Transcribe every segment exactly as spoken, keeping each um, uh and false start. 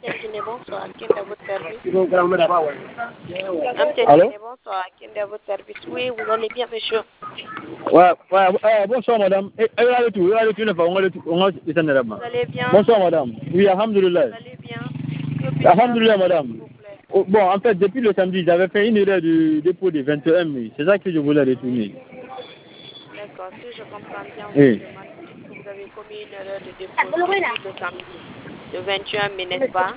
Guinée, bonsoir. Qui est à votre service? Allô? Bonsoir. Qui est à votre service? Oui, vous allez bien, monsieur? Ouais, ouais, ouais, bonsoir madame. Et, et là, le tout, là, le tout, le on va le tout, on va le tout, Vous allez bien? bonsoir madame. Oui, alhamdulillah. Vous allez bien? Que puis-je Alhamdulillah faire, madame. s'il vous plaît? Oh, bon, en fait, depuis le samedi, j'avais fait une erreur de dépôt de vingt et un mille. C'est ça que je voulais retourner. D'accord, si je comprends bien votre Oui. demande, vous dites que vous avez commis une erreur de dépôt depuis le samedi, le vingt et un mai, n'est-ce pas?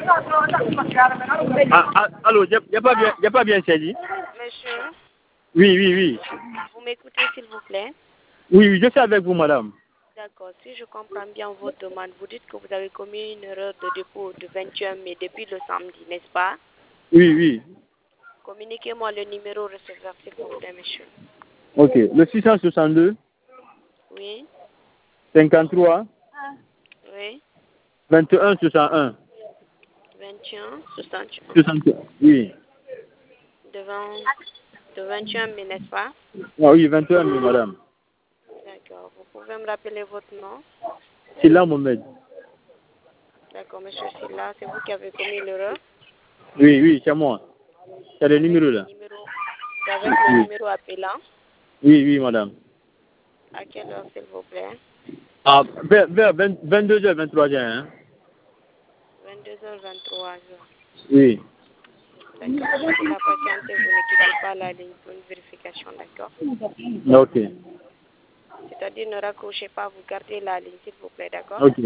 Ah, ah, allô, il n'y a, pas bien, y a pas bien saisi? Monsieur, Oui, oui, oui. vous m'écoutez, s'il vous plaît? Oui, oui, je suis avec vous madame. D'accord, si je comprends bien votre demande, vous dites que vous avez commis une erreur de dépôt de vingt et un mai depuis le samedi, n'est-ce pas? Oui, oui. Communiquez-moi le numéro receveur, s'il vous plaît, monsieur. Ok, le six cent soixante-deux, Oui, cinquante-trois, oui, vingt et un, soixante-un. vingt et un, soixante et un. soixante-un, oui. Devant, de vingt et un mai, n'est-ce pas? Ah oui, vingt et un mille madame. D'accord, vous pouvez me rappeler votre nom? C'est là Mohamed. D'accord, monsieur Silla, c'est vous qui avez commis l'erreur? Oui, oui, c'est moi. C'est le Avec numéro le là. numéro, c'est avec le Oui. numéro appelant. Oui, oui, madame. À quelle heure, s'il vous plaît? Ah, vers, vers vingt-deux heures, vingt-trois heures, hein? vingt-deux heures, vingt-trois heures. Oui. D'accord, monsieur Silla, patientez, vous ne quittez pas la ligne pour une vérification, d'accord? Ok. C'est-à-dire ne raccrochez pas, vous gardez la ligne, s'il vous plaît, d'accord? Ok.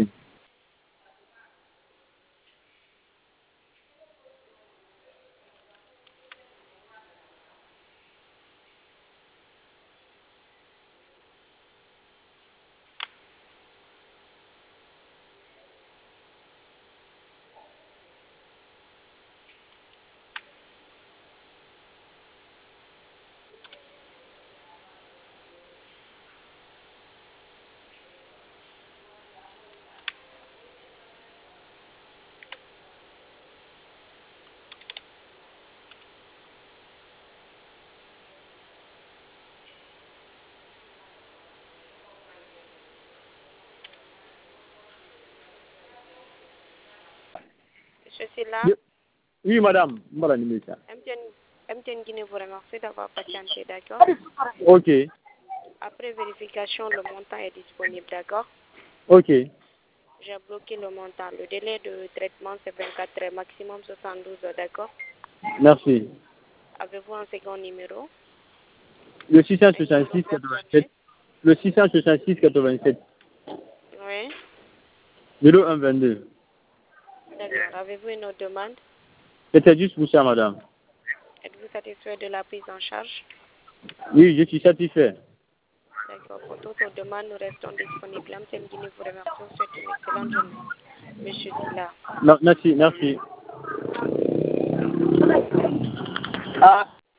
Monsieur Silla, Oui, madame. Voilà, numéro ça. M T N, M T N Guinée vous remercie d'avoir patienté, d'accord? Ok. Après vérification, le montant est disponible, d'accord? Ok. J'ai bloqué le montant. Le délai de traitement, c'est vingt-quatre heures, maximum soixante-douze heures, d'accord? Merci. Avez-vous un second numéro? Le six cent Un numéro soixante-six personnel? quatre-vingt-sept. Le six cent soixante-six quatre-vingt-sept. Oui. zéro un vingt-deux. D'accord. Avez-vous une autre demande? C'était juste pour ça, madame. Êtes-vous satisfait de la prise en charge? Oui, je suis satisfait. D'accord. Pour d'autres demandes, nous restons disponibles. M T N Guinée vous remercie. On vous souhaite une excellente journée. Monsieur Silla. Non, merci, merci. Ah.